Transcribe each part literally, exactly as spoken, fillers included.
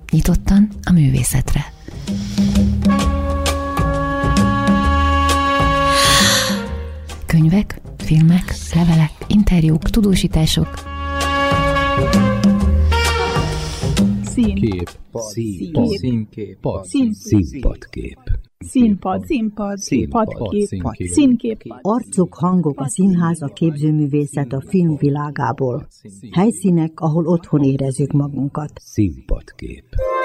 nyitottan a művészetre. Könyvek, filmek, levelek, interjúk, tudósítások. Színkép. Színkép. Színpadkép. Színpad, színpad, színpadkép, színkép. Arcok, hangok, a színház, a képzőművészet a film világából. Helyszínek, ahol otthon érezzük magunkat. Színpadkép.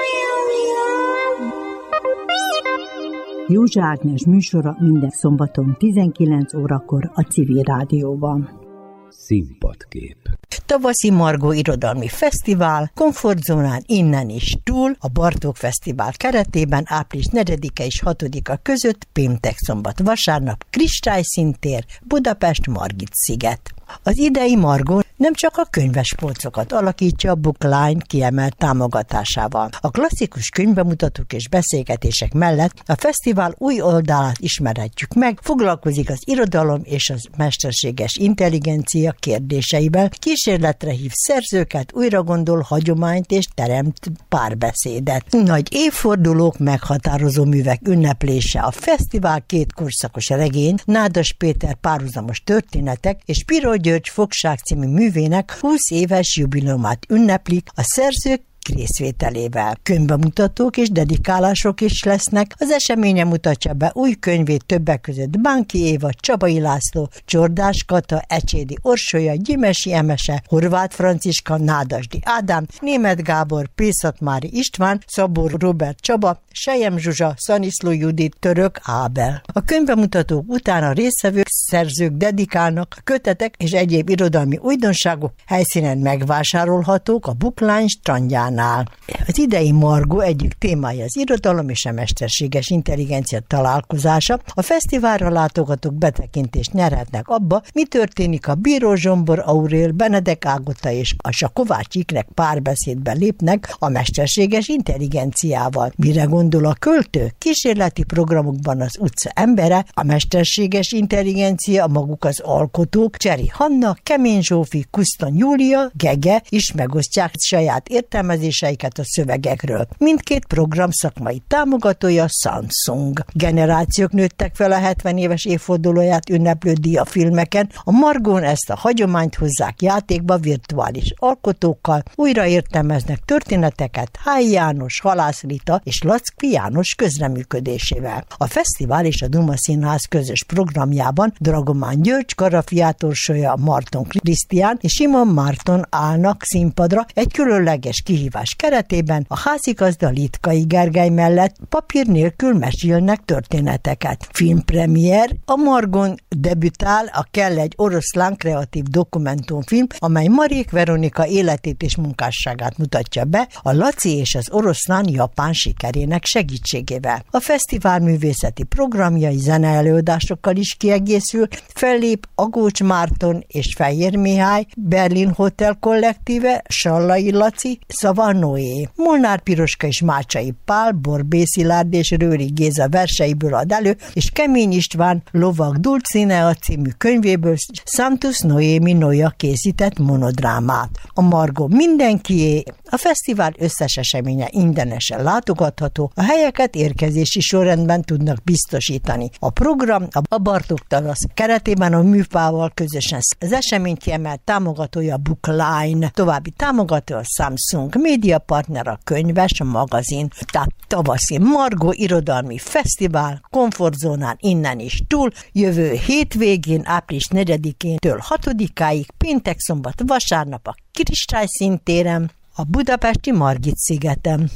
Józsa Ágnes műsora minden szombaton tizenkilenc órakor a Civil Rádióban. Színpadkép. Tavaszi Margó Irodalmi Fesztivál, komfortzónán innen is túl, a Bartók Fesztivál keretében április negyedike és hatodika között, péntek, szombat, vasárnap, Kristályszíntér, Budapest, Margit-sziget. Az idei Margó nem csak a könyvespolcokat alakítja a Bookline kiemelt támogatásával. A klasszikus könyvbemutatók és beszélgetések mellett a fesztivál új oldalát ismerhetjük meg, foglalkozik az irodalom és az mesterséges intelligencia kérdéseivel, kísérletre hív szerzőket, újra gondol hagyományt és teremt párbeszédet. Nagy évfordulók, meghatározó művek ünneplése, a fesztivál két korszakos regény, Nádas Péter párhuzamos történetek és Piró György Fogság című művének húsz éves jubileumát ünneplik a szerzők részvételével. Könyvbemutatók és dedikálások is lesznek. Az eseménye mutatja be új könyvét többek között Bánki Éva, Csabai László, Csordás Kata, Ecsédi Orsolya, Gyimesi Emese, Horváth Franciska, Nádasdy Ádám, Németh Gábor, Pészatmári István, Szabó Robert Csaba, Sejem Zsuzsa, Szaniszló Judit, Török Ábel. A könyvbemutatók után a résztvevők, szerzők dedikálnak, a kötetek és egyéb irodalmi újdonságok helyszínen megvásárolhatók a Bookline strandján. Az idei Margó egyik témája az irodalom és a mesterséges intelligencia találkozása. A fesztiválra látogatók betekintést nyerhetnek abba, mi történik, a Bíró Zsombor Aurél, Benedek Ágota és a Kovács Ikrek párbeszédbe lépnek a mesterséges intelligenciával. Mire gondol a költő? Kísérleti programokban az utca embere, a mesterséges intelligencia, maguk az alkotók, Cseri Hanna, Kemény Zsófi, Kuszton Júlia, Gege is megosztják saját értelmezéseiket a szövegekről. Mindkét program szakmai támogatója Samsung. Generációk nőttek fel a hetven éves évfordulóját ünneplő díjafilmeken. A Margón ezt a hagyományt hozzák játékba virtuális alkotókkal, újra értelmeznek történeteket Hály János, Halász Rita és Lackfi János közreműködésével. A fesztivál és a Duma Színház közös programjában Dragomán György, Karafiát Orsolya, Marton Krisztián és Simon Márton állnak színpadra egy különleges kihívás keretében. A házigazda Litkai Gergely mellett papír nélkül mesélnek történeteket. Filmpremier, a Margón debütál a Kell egy oroszlán kreatív dokumentumfilm, amely Marék Veronika életét és munkásságát mutatja be a Laci és az oroszlán japán sikerének segítségével. A fesztivál művészeti programjai zeneelőadásokkal is kiegészül, fellép Agócs Márton és Fehér Mihály, Berlin Hotel kollektíve, Sallai Laci, Szava Noé. Molnár Piroska és Mácsai Pál, Borbély Szilárd és Rőri Géza verseiből ad elő, és Kemény István Lovag Dulcinea című könyvéből Santos Noémi Noja készített monodrámát. A Margó mindenkié, a fesztivál összes eseménye ingyenesen látogatható, a helyeket érkezési sorrendben tudnak biztosítani. A program a Bartók Tavasz keretében a Műpával közösen az esemény kiemelt támogatója a Bookline, további támogató a Samsung, médiapartner a Könyves, a magazin, tehát Tavaszi Margó Irodalmi Fesztivál, komfortzónán innen is túl, jövő hétvégén, április negyedikétől hatodikáig, péntek, szombat, vasárnap a Kristályszíntéren, a budapesti Margit-szigeten.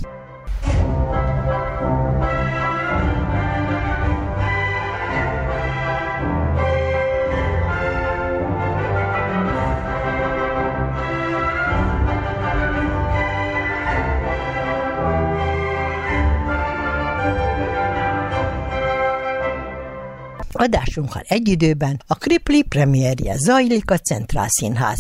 Adásunkkal egy időben a Kripli premierje zajlik a Centrál Színházban.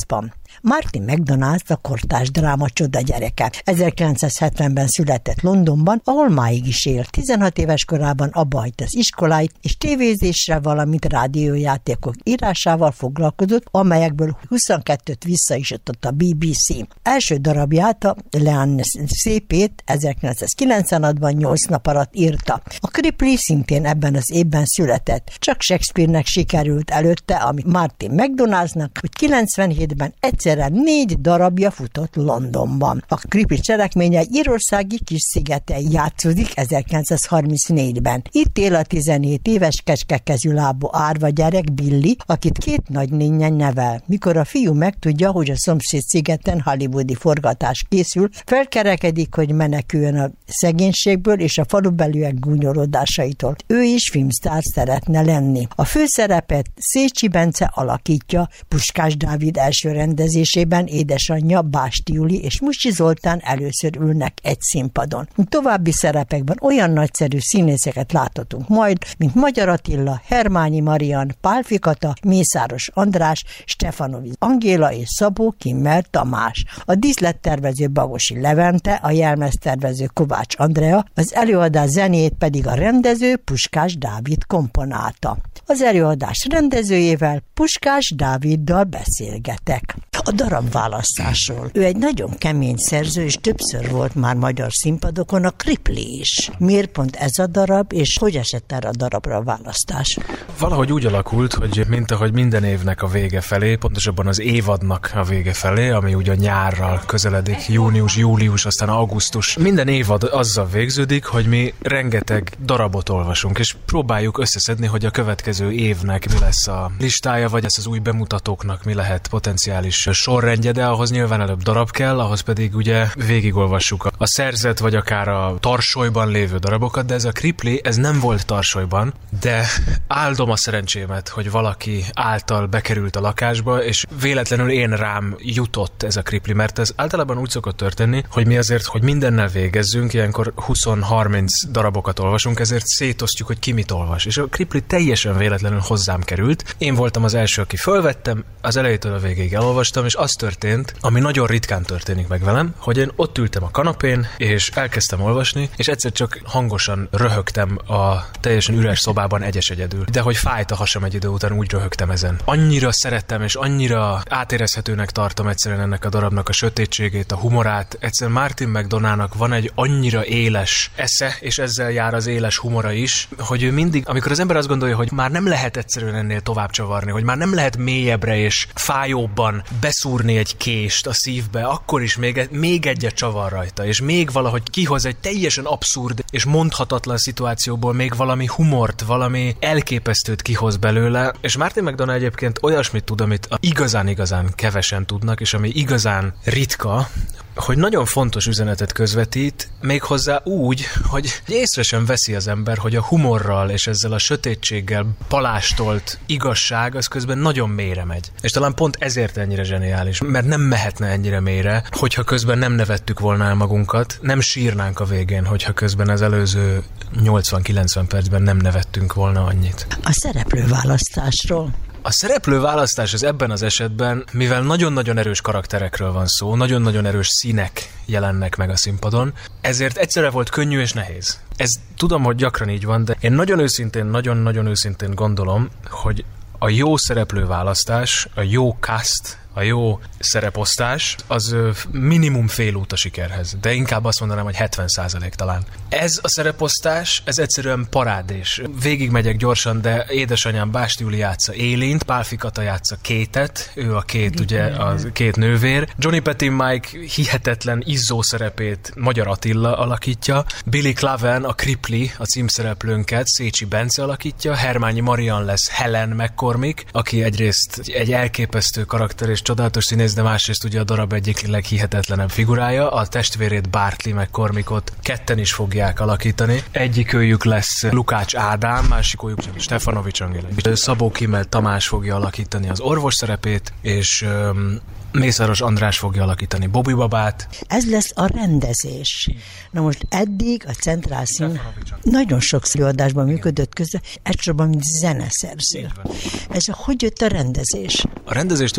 Martin McDonagh a kortárs dráma csoda gyereke. ezerkilencszázhetvenben született Londonban, ahol máig is él. tizenhat éves korában abbahagyta az iskoláit, és tévézésre, valamint rádiójátékok írásával foglalkozott, amelyekből huszonkettőt visszaisított a bé bé cé. Első darabját, a Leanne szépét ezerkilencszázkilencvenhatban nyolc nap alatt írta. A Kripley szintén ebben az évben született. Csak Shakespeare-nek sikerült előtte, ami Martin McDonaghnak, hogy kilencvenhétben egyszerre négy darabja futott Londonban. A Kripley cselekménye írországi kis szigeten játszódik ezerkilencszázharmincnégyben. Itt él a tizenhét éves kecskekezű lábú árva gyerek Billy, akit két nagynénye nevel. Mikor a fiú megtudja, hogy a szomszéd szigeten hollywoodi forgatás készül, felkerekedik, hogy meneküljön a szegénységből és a falubeliek gúnyolódásaitól. Ő is filmsztár szeretne lenni. A főszerepet Szécsi Bence alakítja, Puskás Dávid első rendezésében édesanyja Básti Juli és Musi Zoltán először ülnek egy színpadon. További szerepekben olyan nagyszerű színészeket láthatunk majd, mint Magyar Attila, Hermányi Marian, Pálffy Kata, Mészáros András, Stefanovics Angéla és Szabó Kimmer Tamás. A díszlettervező Bagosi Levente, a jelmeztervező Kovács Andrea, az előadás zenét pedig a rendező Puskás Dávid komponálta. Az előadás rendezőjével, Puskás Dáviddal beszélgetek. A darab választásról. Ő egy nagyon kemény szerző, és többször volt már magyar színpadokon, a Kripley is. Miért pont ez a darab, és hogy esett erre a darabra a választás? Valahogy úgy alakult, hogy mint ahogy minden évnek a vége felé, pontosabban az évadnak a vége felé, ami ugye nyárral közeledik, június, július, aztán augusztus. Minden évad azzal végződik, hogy mi rengeteg darabot olvasunk, és próbáljuk összeszedni, hogy a következő évnek mi lesz a listája, vagy ez az új bemutatóknak mi lehet potenciális sorrendje, de ahhoz nyilván előbb darab kell, ahhoz pedig ugye végigolvassuk a, a szerzet, vagy akár a tarsolyban lévő darabokat, de ez a Kripley, ez nem volt tarsolyban, de áldom a szerencsémet, hogy valaki által bekerült a lakásba, és véletlenül én rám jutott ez a Kripley, mert ez általában úgy szokott történni, hogy mi azért, hogy mindennel végezzünk, ilyenkor húsz-harminc darabokat olvasunk, ezért szétosztjuk, hogy ki mit olvas. És a Kripley teljesen véletlenül hozzám került. Én voltam az első, aki fölvettem, az elejétől a végéig elolvastam, és az történt, ami nagyon ritkán történik meg velem, hogy én ott ültem a kanapén, és elkezdtem olvasni, és egyszer csak hangosan röhögtem a teljesen üres szobában egyes egyedül. De hogy fájt a hasam egy idő után, úgy röhögtem ezen. Annyira szerettem, és annyira átérezhetőnek tartom egyszerűen ennek a darabnak a sötétségét, a humorát. Egyszerűen Martin McDonaghnak van egy annyira éles esze, és ezzel jár az éles humora is, hogy ő mindig, amikor az ember azt gondolja, hogy már nem lehet egyszerűen ennél tovább csavarni, hogy már nem lehet mélyebbre és fájóbban beszúrni egy kést a szívbe, akkor is még, még egyet csavar rajta, és még valahogy kihoz egy teljesen abszurd és mondhatatlan szituációból még valami humort, valami elképesztőt kihoz belőle, és Martin McDonagh egyébként olyasmit tud, amit igazán-igazán kevesen tudnak, és ami igazán ritka, hogy nagyon fontos üzenetet közvetít, méghozzá úgy, hogy észre sem veszi az ember, hogy a humorral és ezzel a sötétséggel palástolt igazság az közben nagyon mélyre megy. És talán pont ezért ennyire zseniális, mert nem mehetne ennyire mélyre, hogyha közben nem nevettük volna el magunkat, nem sírnánk a végén, hogyha közben az előző nyolcvan-kilencven percben nem nevettünk volna annyit. A szereplőválasztásról. A szereplőválasztás az ebben az esetben, mivel nagyon-nagyon erős karakterekről van szó, nagyon-nagyon erős színek jelennek meg a színpadon, ezért egyszerre volt könnyű és nehéz. Ez tudom, hogy gyakran így van, de én nagyon őszintén, nagyon-nagyon őszintén gondolom, hogy a jó szereplőválasztás, a jó cast, a jó szereposztás, az minimum fél út a sikerhez, de inkább azt mondanám, hogy hetven százalék talán. Ez a szereposztás, ez egyszerűen parádés. Végigmegyek gyorsan, de édesanyám Básti Juli játsza Élint, Pálffy Kata játsza Kétet, ő a két, ugye, a két nővér. Johnny Petin Mike hihetetlen izzó szerepét Magyar Attila alakítja, Billy Claven, a Kripley, a címszereplőnket Szécsi Bence alakítja, Hermányi Marian lesz Helen McCormick, aki egyrészt egy elképesztő karakter és csodálatos színész, de másrészt ugye a darab egyik leghihetetlenebb figurája, a testvérét Bartley McCormickot ketten is fogják alakítani. Egyikőjük lesz Lukács Ádám, másikőjük Stefanovics Angéla. Szabó Kimmer Tamás fogja alakítani az orvos szerepét, és um, Mészáros András fogja alakítani Bobby babát. Ez lesz a rendezés. Na most eddig a Centrál Szín nagyon sok előadásban működött közben, elsősorban mint zeneszerző. Ez hogy jött a rendezés? A rendezés tulajdonképpen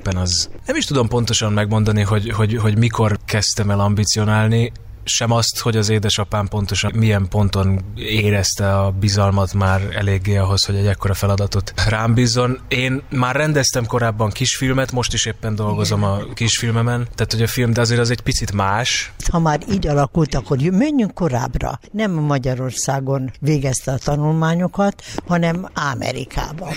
tulajdonképpen az... Nem is tudom pontosan megmondani, hogy, hogy, hogy mikor kezdtem el ambicionálni, sem azt, hogy az édesapám pontosan milyen ponton érezte a bizalmat már eléggé ahhoz, hogy egy ekkora feladatot rám bízzon. Én már rendeztem korábban kisfilmet, most is éppen dolgozom a kisfilmemen, tehát hogy a film, de azért az egy picit más. Ha már így alakult, akkor menjünk korábbra. Nem Magyarországon végezte a tanulmányokat, hanem Amerikában.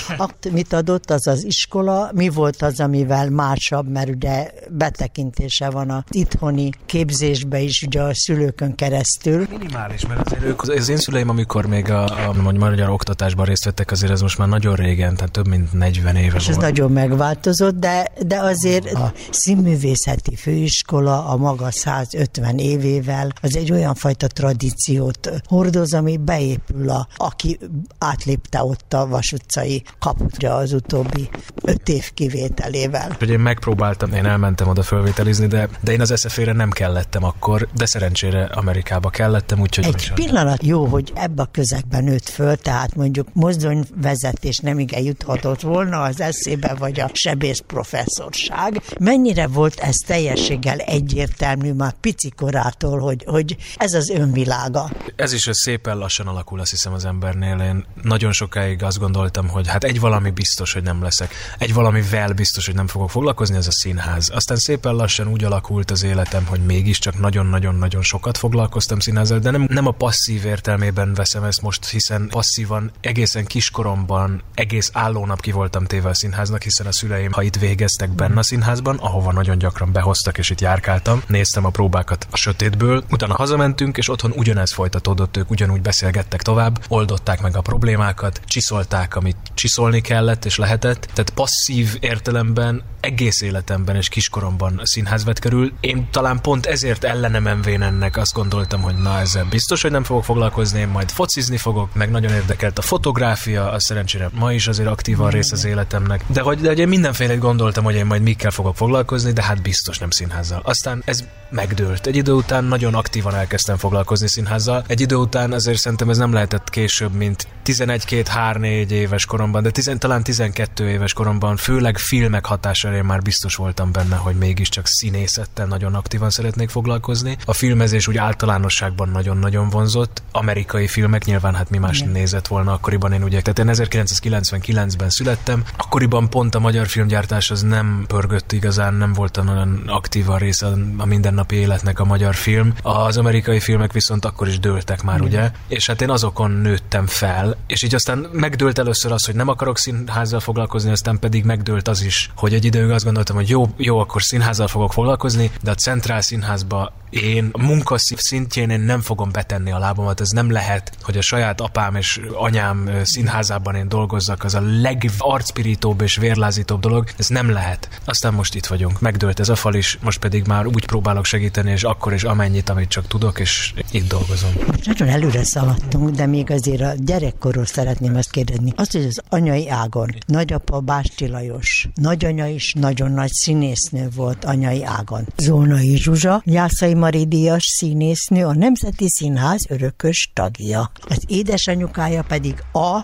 Mit adott az az iskola, mi volt az, amivel másabb, mert ugye betekintése van az itthoni képzésbe is, ugye a szülőkön keresztül. Minimális, mert azért ők, az én szüleim, amikor még a, a magyar oktatásban részt vettek, azért ez most már nagyon régen, tehát több mint negyven éve és volt. Ez nagyon megváltozott, de, de azért a színművészeti főiskola a maga százötven évével az egy olyan fajta tradíciót hordoz, ami beépül a, aki átlépte ott a Vas utcai kaputra az utóbbi öt év kivételével. Hogy én megpróbáltam, én elmentem oda fölvételizni, de, de én az es ef é-re nem kellettem akkor, de szerencsére Amerikába kellettem, úgyhogy... Egy pillanat jó, hogy ebbe a közegben nőtt föl, tehát mondjuk mozdonyvezetés nem igen juthatott volna az eszébe, vagy a sebész professzorság. Mennyire volt ez teljességgel egyértelmű már picikorától, hogy, hogy ez az önvilága? Ez is szépen lassan alakul, azt hiszem, az embernél. Én nagyon sokáig azt gondoltam, hogy hát egy valami biztos, hogy nem leszek. Egy valamivel biztos, hogy nem fogok foglalkozni, ez a színház. Aztán szépen lassan úgy alakult az életem, hogy mégiscsak nagyon-nagyon-nagyon sokat foglalkoztam színházzal, de nem, nem a passzív értelmében veszem ezt most, hiszen passzívan egészen kiskoromban egész állónap ki voltam téve a színháznak, hiszen a szüleim, ha itt végeztek benne a színházban, ahova nagyon gyakran behoztak, és itt járkáltam, néztem a próbákat a sötétből, utána hazamentünk, és otthon ugyanez folytatódott, ők ugyanúgy beszélgettek tovább, oldották meg a problémákat, csiszolták, amit csiszolni kellett és lehetett, tehát passzív értelemben egész életemben és kiskoromban a színház vett körül. Én talán pont ezért ellene menvén ennek azt gondoltam, hogy na ezzel biztos, hogy nem fogok foglalkozni, én majd focizni fogok, meg nagyon érdekelt a fotográfia, az szerencsére ma is azért aktívan rész az életemnek. De hogy, de hogy én mindenfélét gondoltam, hogy én majd mikkel fogok foglalkozni, de hát biztos nem színházzal. Aztán ez megdőlt. Egy idő után nagyon aktívan elkezdtem foglalkozni színházzal. Egy idő után azért szerintem ez nem lehetett később, mint tizenegy, két, három, négy éves koromban, de tizen, talán tizenkettő éves koromban, főleg filmek hatására én már biztos voltam benne, hogy mégiscsak színészettel nagyon aktívan szeretnék foglalkozni. A filmezés úgy általánosságban nagyon-nagyon vonzott. Amerikai filmek, nyilván hát mi más Igen. nézett volna akkoriban, én ugye, tehát én ezerkilencszázkilencvenkilencben születtem. Akkoriban pont a magyar filmgyártás az nem pörgött igazán, nem volt olyan aktívan része a mindennapi életnek a magyar film. Az amerikai filmek viszont akkor is dőltek már, Igen. ugye? És hát én azokon nőttem fel, és így aztán megdőlt először az, hogy nem akarok színházzal foglalkozni, aztán pedig megdőlt az is, hogy egy időig azt gondoltam, hogy jó, jó, akkor színházzal fogok foglalkozni, de a Centrál Színházba én a munkaszív szintjén én nem fogom betenni a lábamat, ez nem lehet, hogy a saját apám és anyám színházában én dolgozzak, az a legarcpirítóbb és vérlázítóbb dolog, ez nem lehet. Aztán most itt vagyunk, megdőlt ez a fal is, most pedig már úgy próbálok segíteni, és akkor is amennyit, amit csak tudok, és itt dolgozom. Most nagyon előre szaladtunk, de még azért a gyerekkorról szeretném azt kérdezni. Azt, hogy az anyai ágon nagyapa Básti Lajos, nagyanya is nagyon nagy színésznő volt anyai ágon. Zolnai Zsuzsa, Jászai Mari díjas színésznő, a Nemzeti Színház örökös tagja. Az édesanyukája pedig a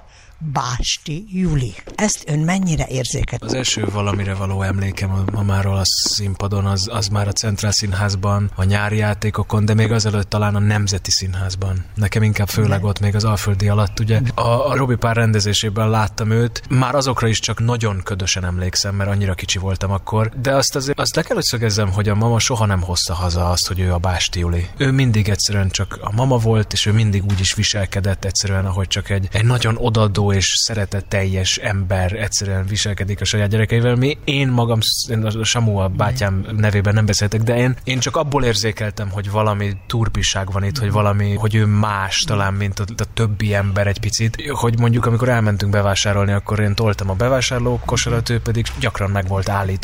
Básti Juli. Ezt ön mennyire érzékelt? Az első valamire való emlékem a mamáról a színpadon, az, az már a Centrál Színházban, a nyári játékokon, de még azelőtt talán a Nemzeti Színházban. Nekem inkább főleg ott még az Alföldi alatt, ugye. A, a Robi Pár rendezésében láttam őt, már azokra is csak nagyon ködösen emlékszem, mert annyira kicsi voltam akkor, de azt azért azt le kell, hogy szögezzem, hogy a mama soha nem hozta haza azt, hogy ő a Básti Juli. Ő mindig egyszerűen csak a mama volt, és ő mindig úgy is viselkedett egyszerűen, ahogy csak egy, egy nagyon odadó és szeretetteljes ember egyszerűen viselkedik a saját gyerekeivel. Mi, én magam, a Samu a bátyám nevében nem beszéltek, de én, én csak abból érzékeltem, hogy valami turpiság van itt, hogy valami, hogy ő más talán, mint a, a többi ember egy picit, hogy mondjuk amikor elmentünk bevásárolni, akkor én toltam a bevásárló kosarat, ő pedig gyakran meg volt állítva, hogy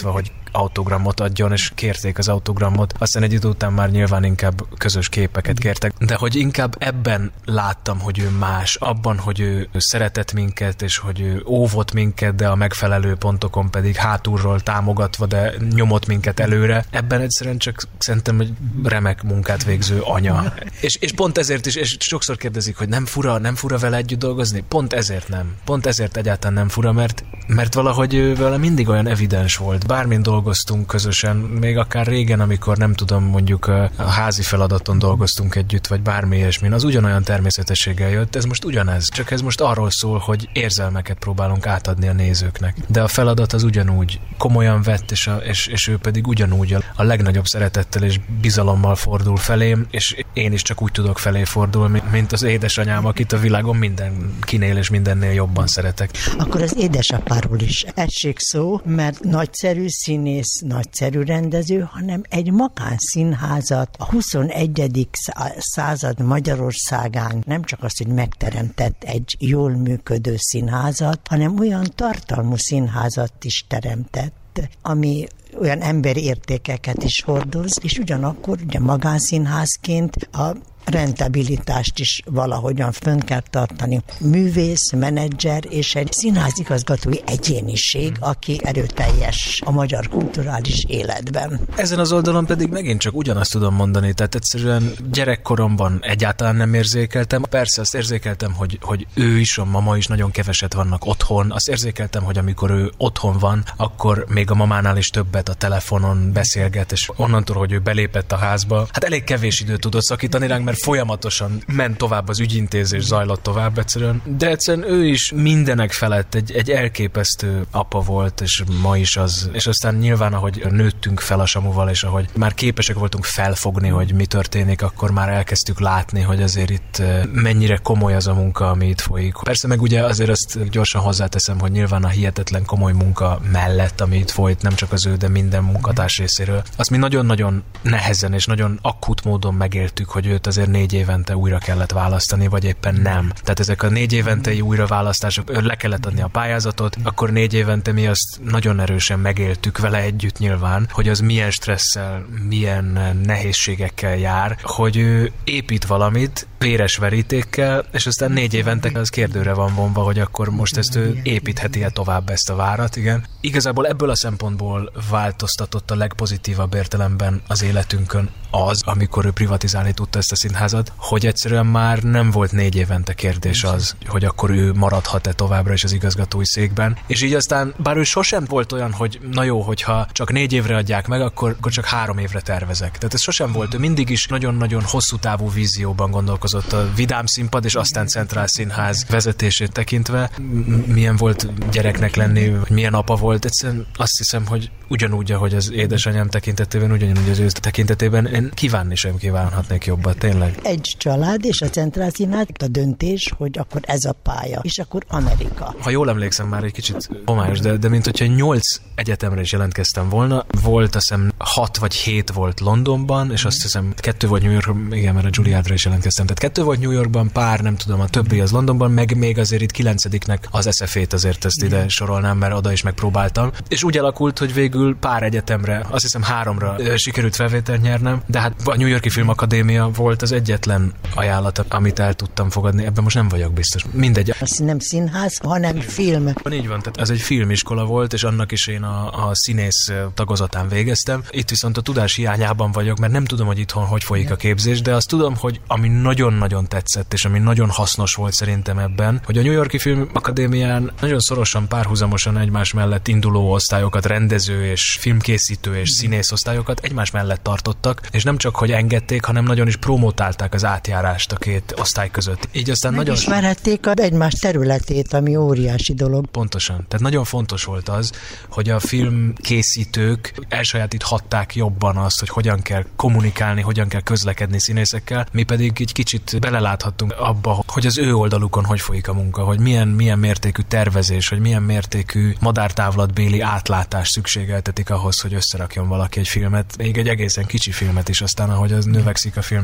autogramot adjon, és kérték az autogramot. Aztán egy idő után már nyilván inkább közös képeket kértek. De hogy inkább ebben láttam, hogy ő más, abban, hogy ő szeretett minket, és hogy ő óvott minket, de a megfelelő pontokon pedig hátulról támogatva, de nyomott minket előre. Ebben egyszerűen csak szerintem, hogy remek munkát végző anya. És, és pont ezért is, és sokszor kérdezik, hogy nem fura, nem fura vele együtt dolgozni? Pont ezért nem. Pont ezért egyáltalán nem fura, mert, mert valahogy ő vele mindig olyan evidens volt. Bármin dolgoztunk közösen, még akár régen, amikor nem tudom, mondjuk a házi feladaton dolgoztunk együtt, vagy bármi ilyesmin, az ugyanolyan természetességgel jött. Ez most ugyanez. Csak ez most arról szól, hogy érzelmeket próbálunk átadni a nézőknek. De a feladat az ugyanúgy komolyan vett, és, a, és, és ő pedig ugyanúgy a, a legnagyobb szeretettel és bizalommal fordul felém, és én is csak úgy tudok felé fordulni, mint az édesanyám, akit a világon mindenkinél és mindennél jobban szeretek. Akkor az édesapáról is essék szó, mert nagyszerű színész, nagyszerű rendező, hanem egy magánszínházat a huszonegyedik század Magyarországán nem csak azt, hogy megteremtett egy jól működő színházat, hanem olyan tartalmú színházat is teremtett, ami olyan emberi értékeket is hordoz, és ugyanakkor ugye magánszínházként a rentabilitást is valahogyan fönn kell tartani. Művész, menedzser és egy színházigazgatói egyéniség, aki erőteljes a magyar kulturális életben. Ezen az oldalon pedig megint csak ugyanazt tudom mondani, tehát egyszerűen gyerekkoromban egyáltalán nem érzékeltem. Persze azt érzékeltem, hogy, hogy ő is, a mama is nagyon keveset vannak otthon. Azt érzékeltem, hogy amikor ő otthon van, akkor még a mamánál is többet a telefonon beszélget, és onnantól, hogy ő belépett a házba, hát elég kevés időt tudott szakítani ránk, mert folyamatosan ment tovább az ügyintézés, zajlott tovább egyszerűen. De egyszerűen ő is mindenek felett egy, egy elképesztő apa volt, és ma is az. És aztán nyilván, ahogy nőttünk fel a Samuval, és ahogy már képesek voltunk felfogni, hogy mi történik, akkor már elkezdtük látni, hogy azért itt mennyire komoly az a munka, ami itt folyik. Persze meg ugye azért azt gyorsan hozzáteszem, hogy nyilván a hihetetlen komoly munka mellett, ami itt folyt, nem csak az ő, de minden munkatárs részéről, azt mi nagyon-nagyon nehezen és nagyon akut módon megéltük, hogy őt azért négy évente újra kellett választani, vagy éppen nem. Tehát ezek a négy éventei újraválasztások, le kellett adni a pályázatot, akkor négy évente mi azt nagyon erősen megéltük vele együtt nyilván, hogy az milyen stresszel, milyen nehézségekkel jár, hogy ő épít valamit véres verítékkel, és aztán négy évente az kérdőre van vonva, hogy akkor most ezt ő építheti-e tovább ezt a várat, igen. Igazából ebből a szempontból változtatott a legpozitívabb értelemben az életünkön az, amikor ő privatizálni tudta ezt a színházat, hogy egyszerűen már nem volt négy évente kérdés az, hogy akkor ő maradhat-e továbbra is az igazgatói székben. És így aztán, bár ő sosem volt olyan, hogy na jó, hogyha csak négy évre adják meg, akkor, akkor csak három évre tervezek. Tehát ez sosem volt. Ő mindig is nagyon-nagyon hosszú távú vízióban gondolkozott a Vidám Színpad és aztán Centrál Színház vezetését tekintve. Milyen volt gyereknek lenni, hogy milyen apa volt. Egyszerűen azt hiszem, hogy ugyanúgy, ahogy az édesanyám tekintetében, ugyanúgy az ő tekintetében én kívánni sem kívánhatnék jobbat, tényleg. Egy család és a Centrál Színház, a döntés, hogy akkor ez a pálya, és akkor Amerika. Ha jól emlékszem, már egy kicsit homályos, de, de mint hogyha nyolc egyetemre is jelentkeztem volna, volt azt hiszem hat vagy hét volt Londonban, és azt hiszem kettő volt New Yorkban, igen, mert a Juilliardra is jelentkeztem, tehát kettő volt New Yorkban, pár, nem tudom, a többi az Londonban, meg még azért itt kilencediknek az es ef ét azért ezt ide sorolnám, mert oda is megpróbáltam. És úgy alakult, hogy végül pár egyetemre, azt hiszem háromra sikerült felvételt nyernem, de hát a New York-i Filmakadémia volt az egyetlen ajánlat, amit el tudtam fogadni. Ebben most nem vagyok biztos. Mindegy. Ez nem színház, hanem film. Így van, tehát ez egy filmiskola volt, és annak is én a, a színész tagozatán végeztem. Itt viszont a tudás hiányában vagyok, mert nem tudom, hogy itthon hogy folyik a képzés, de azt tudom, hogy ami nagyon-nagyon tetszett, és ami nagyon hasznos volt szerintem ebben, hogy a New York-i Filmakadémián nagyon szorosan, párhuzamosan egymás mellett induló osztályokat, rendező és filmkészítő és színész osztályokat egymás mellett tartottak, és nem csak, hogy engedték, hanem nagyon is promotálták az átjárást a két osztály között. Így aztán nagyon ismerhették a egymás területét, ami óriási dolog. Pontosan. Tehát nagyon fontos volt az, hogy a filmkészítők elsajátíthatták jobban azt, hogy hogyan kell kommunikálni, hogyan kell közlekedni színészekkel, mi pedig egy kicsit beleláthattunk abba, hogy az ő oldalukon hogy folyik a munka, hogy milyen, milyen mértékű tervezés, hogy milyen mértékű madártávlatbéli átlátás szükségeltetik ahhoz, hogy összerakjon valaki egy filmet, még egy egészen kicsi filmet is, aztán ahogy az növekszik a film méret, a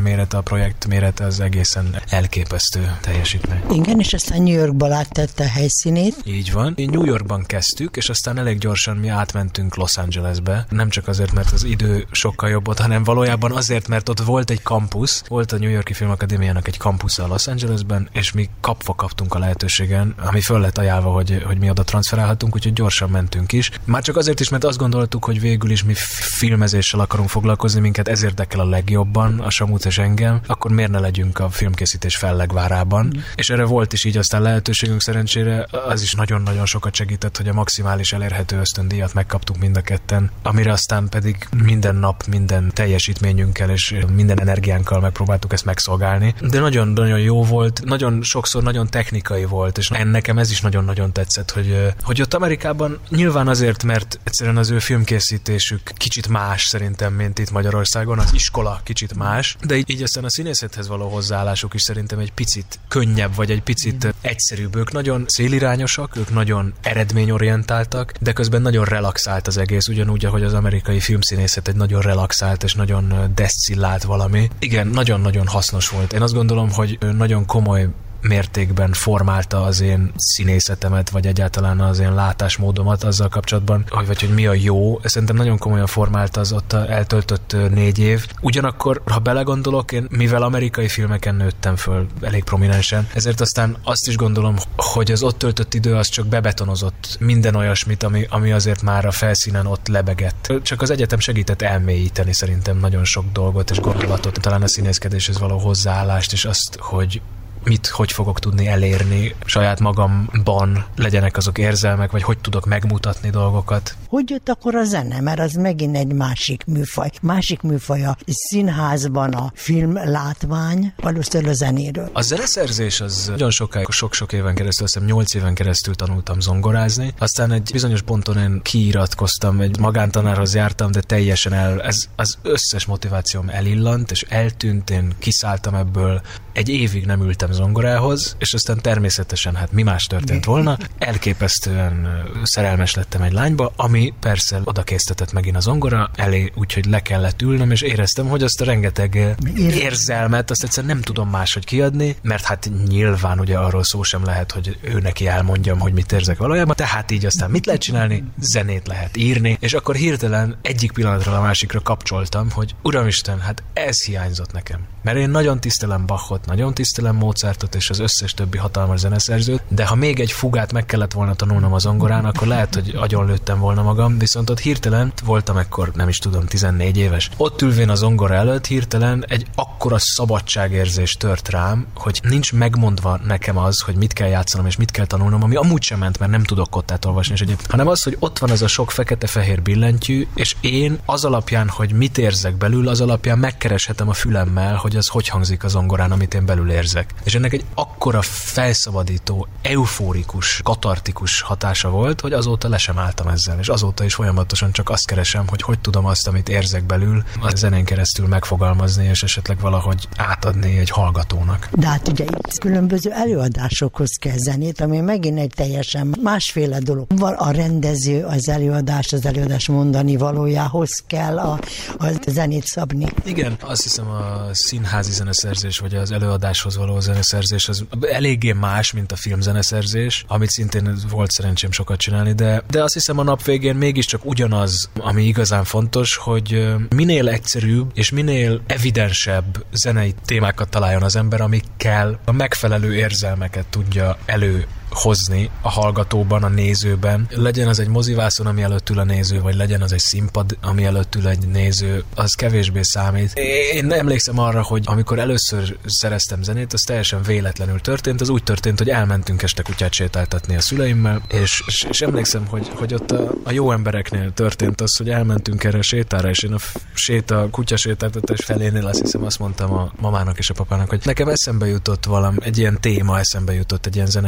projekt mérete az egészen elképesztő teljesítmény. Igen, és aztán New Yorkban láttette a helyszínét. Így van. Mi New Yorkban kezdtük, és aztán elég gyorsan mi átmentünk Los Angelesbe. Nem csak azért, mert az idő sokkal jobb ott, hanem valójában azért, mert ott volt egy kampusz, volt a New York-i Filmakadémiának egy kampusza a Los Angelesben, és mi kapva kaptunk a lehetőségen, ami föl lett ajánlva, hogy, hogy mi oda transferálhatunk, úgyhogy gyorsan mentünk is. Már csak azért is, mert azt gondoltuk, hogy végül is mi filmezéssel akarunk foglalkozni, minket ez érdekel a legjobban, a Samut és engem, akkor miért ne legyünk a filmkészítés fellegvárában. Mm. És erre volt is így aztán lehetőségünk, szerencsére az is nagyon-nagyon sokat segített, hogy a maximális elérhető ösztöndíjat megkaptuk mind a ketten, amire aztán pedig minden nap, minden teljesítményünkkel és minden energiánkkal megpróbáltuk ezt megszolgálni. De nagyon-nagyon jó volt, nagyon sokszor nagyon technikai volt, és nekem ez is nagyon-nagyon tetszett, hogy, hogy ott Amerikában nyilván azért, mert egyszerűen az ő filmkészítésük kicsit más szerintem, mint itt Magyarországon, az iskola kicsit más, de így, így aztán a színészethez való hozzáállásuk is szerintem egy picit könnyebb, vagy egy picit egyszerűbb. Ők nagyon célirányosak, ők nagyon eredményorientáltak, de közben nagyon relaxált az egész, ugyanúgy, ahogy az amerikai filmszínészet egy nagyon relaxált és nagyon deszcillált valami. Igen, nagyon-nagyon hasznos volt. Én azt gondolom, hogy nagyon komoly mértékben formálta az én színészetemet, vagy egyáltalán az én látásmódomat azzal kapcsolatban, hogy, vagy hogy mi a jó. Szerintem nagyon komolyan formálta az ott eltöltött négy év. Ugyanakkor, ha belegondolok, én mivel amerikai filmeken nőttem föl elég prominensen, ezért aztán azt is gondolom, hogy az ott töltött idő az csak bebetonozott minden olyasmit, ami, ami azért már a felszínen ott lebegett. Csak az egyetem segített elmélyíteni szerintem nagyon sok dolgot és gondolatot, talán a színészkedéshez való hozzáállást, és azt, hogy mit, hogy fogok tudni elérni saját magamban, legyenek azok érzelmek, vagy hogy tudok megmutatni dolgokat. Hogy jött akkor a zene? Mert az megint egy másik műfaj. Másik műfaj a színházban a filmlátvány, valószínűleg a zenéről. A zeneszerzés az nagyon sokáig, sok-sok éven keresztül, azt hiszem nyolc éven keresztül tanultam zongorázni. Aztán egy bizonyos ponton én kiiratkoztam, egy magántanárhoz jártam, de teljesen el, ez az összes motivációm elillant, és eltűnt, én kiszálltam ebből, egy évig nem ültem zongorához, és aztán természetesen, hát mi más történt volna, elképesztően szerelmes lettem egy lányba, ami persze oda késztetett megint a zongora elé, úgyhogy le kellett ülnöm, és éreztem, hogy azt a rengeteg érzelmet, azt egyszerűen nem tudom máshogy kiadni, mert hát nyilván ugye arról szó sem lehet, hogy ő neki elmondjam, hogy mit érzek valójában, tehát így aztán mit lehet csinálni? Zenét lehet írni, és akkor hirtelen egyik pillanatra a másikra kapcsoltam, hogy Uramisten, hát ez hiányzott nekem. Mert én nagyon tisztelem Bachot, nagyon tisztelem Mozartot és az összes többi hatalmas zeneszerzőt, de ha még egy fugát meg kellett volna tanulnom a zongorán, akkor lehet, hogy agyonlőttem volna magam, viszont ott hirtelen voltam ekkor, nem is tudom, tizennégy éves. Ott ülvén a zongora előtt hirtelen egy akkora szabadságérzés tört rám, hogy nincs megmondva nekem az, hogy mit kell játszanom és mit kell tanulnom, ami amúgy sem ment, mert nem tudok kottát olvasni, és egyéb, hanem az, hogy ott van ez a sok fekete-fehér billentyű, és én az alapján, hogy mit érzek belül, az alapján megkereshetem a fülemmel, hogy az hogy hangzik a zongorán, amit én belül érzek. És ennek egy akkora felszabadító, eufórikus, katartikus hatása volt, hogy azóta le sem álltam ezzel, és azóta is folyamatosan csak azt keresem, hogy hogy tudom azt, amit érzek belül, a zenén keresztül megfogalmazni, és esetleg valahogy átadni egy hallgatónak. De hát ugye itt különböző előadásokhoz kell zenét, ami megint egy teljesen másféle dolog. Van a rendező, az előadás, az előadás mondani valójához kell a, a zenét szabni. Igen, azt hiszem a színházi zeneszerzés, vagy az előadáshoz való zeneszerzés az eléggé más, mint a filmzeneszerzés, amit szintén volt szerencsém sokat csinálni, de, de azt hiszem a nap végén mégiscsak ugyanaz, ami igazán fontos, hogy minél egyszerűbb és minél evidensebb zenei témákat találjon az ember, amikkel a megfelelő érzelmeket tudja elő hozni a hallgatóban, a nézőben. Legyen az egy mozivászon, ami előtt ül a néző, vagy legyen az egy színpad, ami előtt ül egy néző, az kevésbé számít. Én emlékszem arra, hogy amikor először szereztem zenét, az teljesen véletlenül történt. Az úgy történt, hogy elmentünk este kutyát sétáltatni a szüleimmel, és, és, és emlékszem, hogy, hogy ott a, a jó embereknél történt az, hogy elmentünk erre a sétára, és én a séta, kutyasétáltatás felénél azt hiszem azt mondtam a mamának és a papának, hogy nekem eszembe jutott valami, egy ilyen téma eszembe jutott, egy ilyen zenei téma,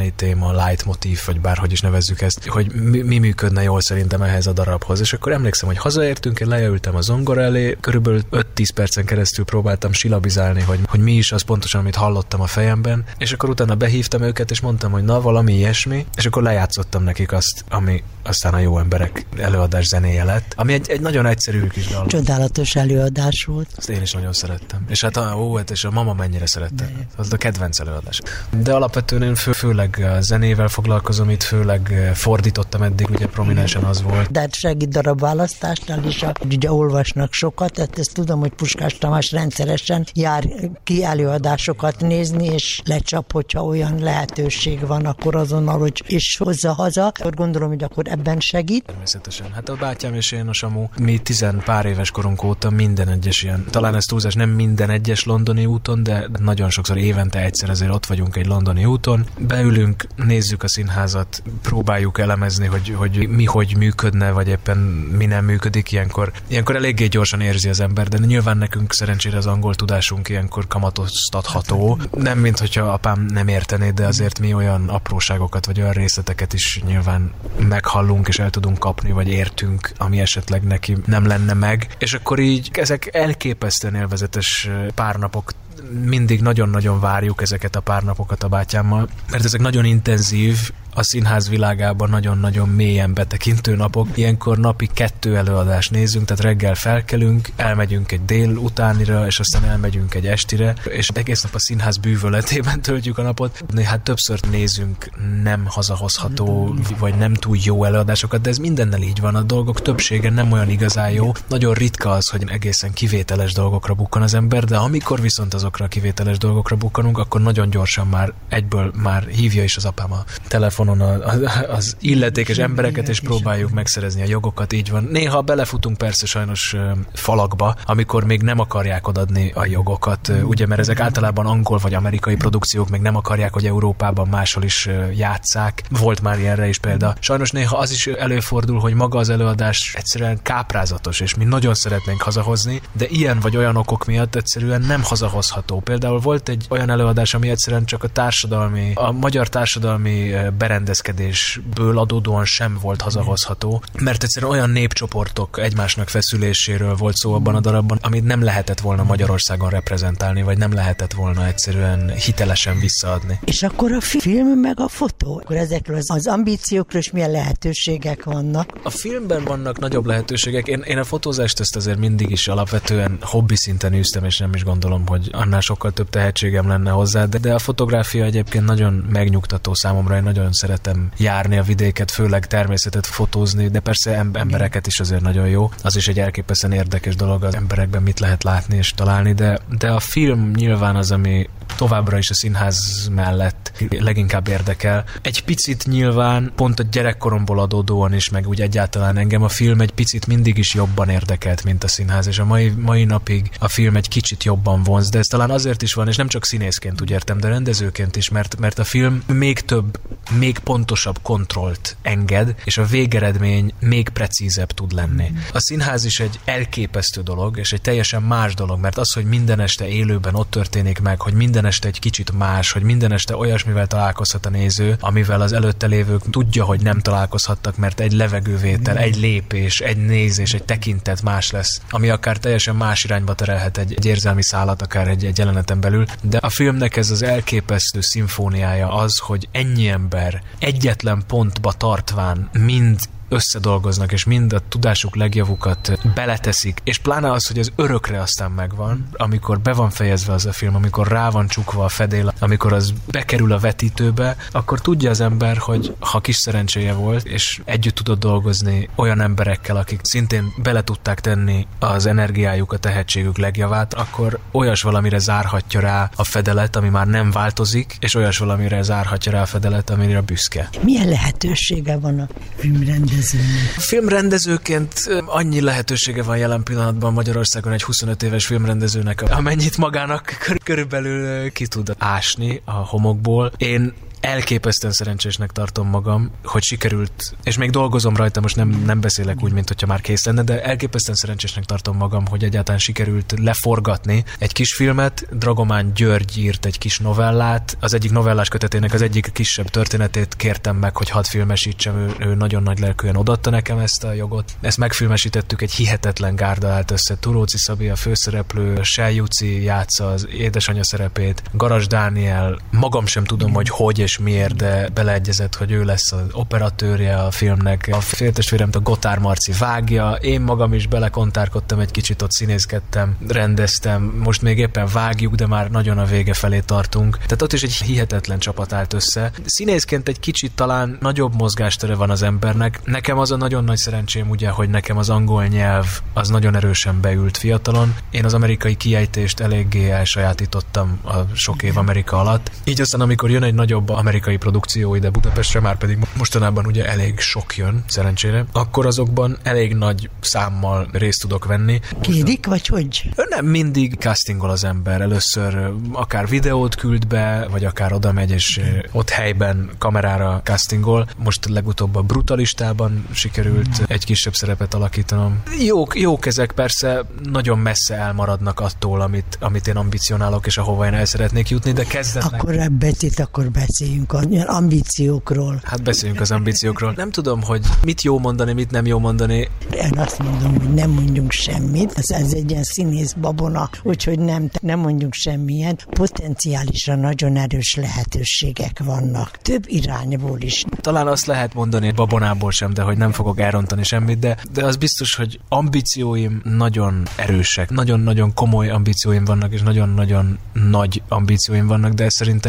a leitmotív, vagy bárhogy is nevezzük ezt, hogy mi, mi működne jól szerintem ehhez a darabhoz. És akkor emlékszem, hogy hazaértünk, én leültem a zongora elé, körülbelül öt-tíz percen keresztül próbáltam silabizálni, hogy, hogy mi is az pontosan, amit hallottam a fejemben, és akkor utána behívtam őket, és mondtam, hogy na, valami ilyesmi, és akkor lejátszottam nekik azt, ami aztán a Jó emberek előadás zenéje lett, ami egy, egy nagyon egyszerű kis dal. Csodálatos előadás volt. Azt én is nagyon szerettem. És hát a, ó, és a mama mennyire szerette. Az a kedvenc előadás. De alapvetően én fő, főleg a zenével foglalkozom itt, főleg fordítottam eddig, ugye prominensen az volt. De segít darabválasztásnál is, a, ugye olvasnak sokat, tehát ezt tudom, hogy Puskás Tamás rendszeresen jár ki előadásokat nézni, és lecsap, hogyha olyan lehetőség van, akkor azonnal, hogy is hozza haza. Akkor gondolom, hogy akkor ebben segít. Természetesen. Hát a bátyám és én, a Samu, mi tizen pár éves korunk óta minden egyes ilyen, talán ez túlzás, nem minden egyes londoni úton, de nagyon sokszor évente egyszer azért ott vagyunk egy londoni úton. Beülünk, nézzük a színházat, próbáljuk elemezni, hogy, hogy mi hogy működne, vagy éppen mi nem működik. Ilyenkor, ilyenkor eléggé gyorsan érzi az ember, de nyilván nekünk szerencsére az angol tudásunk ilyenkor kamatoztatható. Nem, mint hogyha apám nem értené, de azért mi olyan apróságokat, vagy olyan részleteket is nyilván meghallunk, és el tudunk kapni, vagy értünk, ami esetleg neki nem lenne meg. És akkor így ezek elképesztően élvezetes párnapok, mindig nagyon-nagyon várjuk ezeket a pár napokat a bátyámmal, mert ezek nagyon intenzív, a színház világában nagyon-nagyon mélyen betekintő napok. Ilyenkor napi kettő előadást nézünk, tehát reggel felkelünk, elmegyünk egy délutánira, és aztán elmegyünk egy estire, és egész nap a színház bűvöletében töltjük a napot. Hát többször nézünk nem hazahozható, vagy nem túl jó előadásokat, de ez mindennel így van. A dolgok többsége nem olyan igazán jó. Nagyon ritka az, hogy egészen kivételes dolgokra bukkan az ember, de amikor viszont azokra a kivételes dolgokra bukkanunk, akkor nagyon gyorsan már egyből már hívja is az apám a telefonon az illetékes embereket, és próbáljuk megszerezni a jogokat, így van. Néha belefutunk persze sajnos falakba, amikor még nem akarják odadni a jogokat, ugye, mert ezek általában angol vagy amerikai produkciók, még nem akarják, hogy Európában máshol is játsszák. Volt már ilyenre is példa. Sajnos néha az is előfordul, hogy maga az előadás egyszerűen káprázatos, és mi nagyon szeretnénk hazahozni, de ilyen vagy olyan okok miatt egyszerűen nem hazahozható. Például volt egy olyan előadás, ami egyszerűen csak a társadalmi, a magyar társadalmi berendezkedésből adódóan sem volt hazahozható, mert egyszerűen olyan népcsoportok egymásnak feszüléséről volt szó abban a darabban, amit nem lehetett volna Magyarországon reprezentálni, vagy nem lehetett volna egyszerűen hitelesen visszaadni. És akkor a film meg a fotó? Akkor ezekről az, az ambíciókról is milyen lehetőségek vannak? A filmben vannak nagyobb lehetőségek. Én, én a fotózást ezt azért mindig is alapvetően hobbi szinten űztem, és nem is gondolom, hogy annál sokkal több tehetségem lenne hozzá, de, de a fotográfia egyébként nagyon megnyugtató számomra. Én nagyon szeretem járni a vidéket, főleg természetet fotózni, de persze embereket is azért nagyon jó. Az is egy elképesztően érdekes dolog, az emberekben mit lehet látni és találni, de, de a film nyilván az, ami továbbra is a színház mellett leginkább érdekel. Egy picit nyilván, pont a gyerekkoromból adódóan is, meg úgy egyáltalán engem a film egy picit mindig is jobban érdekelt, mint a színház, és a mai, mai napig a film egy kicsit jobban vonz, de ez talán azért is van, és nem csak színészként úgy értem, de rendezőként is, mert, mert a film még több, még pontosabb kontrollt enged, és a végeredmény még precízebb tud lenni. A színház is egy elképesztő dolog, és egy teljesen más dolog, mert az, hogy minden este élőben ott történik meg, hogy minden este egy kicsit más, hogy minden este olyasmivel találkozhat a néző, amivel az előtte lévők tudja, hogy nem találkozhattak, mert egy levegővétel, egy lépés, egy nézés, egy tekintet más lesz, ami akár teljesen más irányba terelhet egy, egy érzelmi szálat, akár egy, egy jeleneten belül, de a filmnek ez az elképesztő szimfóniája az, hogy ennyi ember egyetlen pontba tartván mind összedolgoznak, és mind a tudásuk legjavukat beleteszik, és pláne az, hogy az örökre aztán megvan, amikor be van fejezve az a film, amikor rá van csukva a fedél, amikor az bekerül a vetítőbe, akkor tudja az ember, hogy ha kis szerencséje volt, és együtt tudott dolgozni olyan emberekkel, akik szintén bele tudták tenni az energiájuk, a tehetségük legjavát, akkor olyas valamire zárhatja rá a fedelet, ami már nem változik, és olyas valamire zárhatja rá a fedelet, amire büszke. Milyen lehetősége van a filmrendezőnek? Filmrendezőként annyi lehetősége van jelen pillanatban Magyarországon egy huszonöt éves filmrendezőnek, amennyit magának kör- körülbelül ki tud ásni a homokból. Én elképesztően szerencsésnek tartom magam, hogy sikerült, és még dolgozom rajta, most nem, nem beszélek úgy, mint hogyha már kész lenne, de elképesztően szerencsésnek tartom magam, hogy egyáltalán sikerült leforgatni egy kis filmet. Dragomán György írt egy kis novellát, az egyik novellás kötetének az egyik kisebb történetét kértem meg, hogy hadd filmesítsem, ő, ő nagyon nagy lelkűen odaadta nekem ezt a jogot. Ezt megfilmesítettük, egy hihetetlen gárda állt össze. Turóci Szabi a főszereplő, Seljuci játsza az édesanyja szerepét, Garas Dániel, magam sem tudom, hogy hogy és miért, de beleegyezett, hogy ő lesz az operatőrje a filmnek. A féltestvérem a Gotár Marci vágja, én magam is belekontárkodtam egy kicsit, ott színészkedtem, rendeztem, most még éppen vágjuk, de már nagyon a vége felé tartunk. Tehát ott is egy hihetetlen csapat állt össze. Színészként egy kicsit talán nagyobb mozgástere van az embernek. Nekem az a nagyon nagy szerencsém, ugye, hogy nekem az angol nyelv az nagyon erősen beült fiatalon. Én az amerikai kiejtést eléggé elsajátítottam a sok év Amerika alatt. Így aztán, amikor jön egy nagyobb amerikai produkció ide Budapestre, már pedig mostanában ugye elég sok jön, szerencsére, akkor azokban elég nagy számmal részt tudok venni. Kérik, vagy hogy? Nem mindig castingol az ember. Először akár videót küld be, vagy akár oda megy, és ott helyben kamerára castingol. Most legutóbb a Brutalistában sikerült egy kisebb szerepet alakítanom. Jók, jók ezek, persze nagyon messze elmaradnak attól, amit, amit én ambicionálok, és ahova én el szeretnék jutni, de kezdetnek... Akkor Bettit, akkor beszéljünk az ambíciókról. Hát beszéljünk az ambíciókról. Nem tudom, hogy mit jó mondani, mit nem jó mondani. Én azt mondom, hogy nem mondjunk semmit. Ez, ez egy ilyen színész babona, úgyhogy nem, nem mondjunk semmilyen. Potenciálisan nagyon erős lehetőségek vannak. Több irányból is. Talán azt lehet mondani, babonából sem, de hogy nem fogok elrontani semmit, de, de az biztos, hogy ambícióim nagyon erősek. Nagyon-nagyon komoly ambícióim vannak, és nagyon-nagyon nagy ambícióim vannak, de szerintem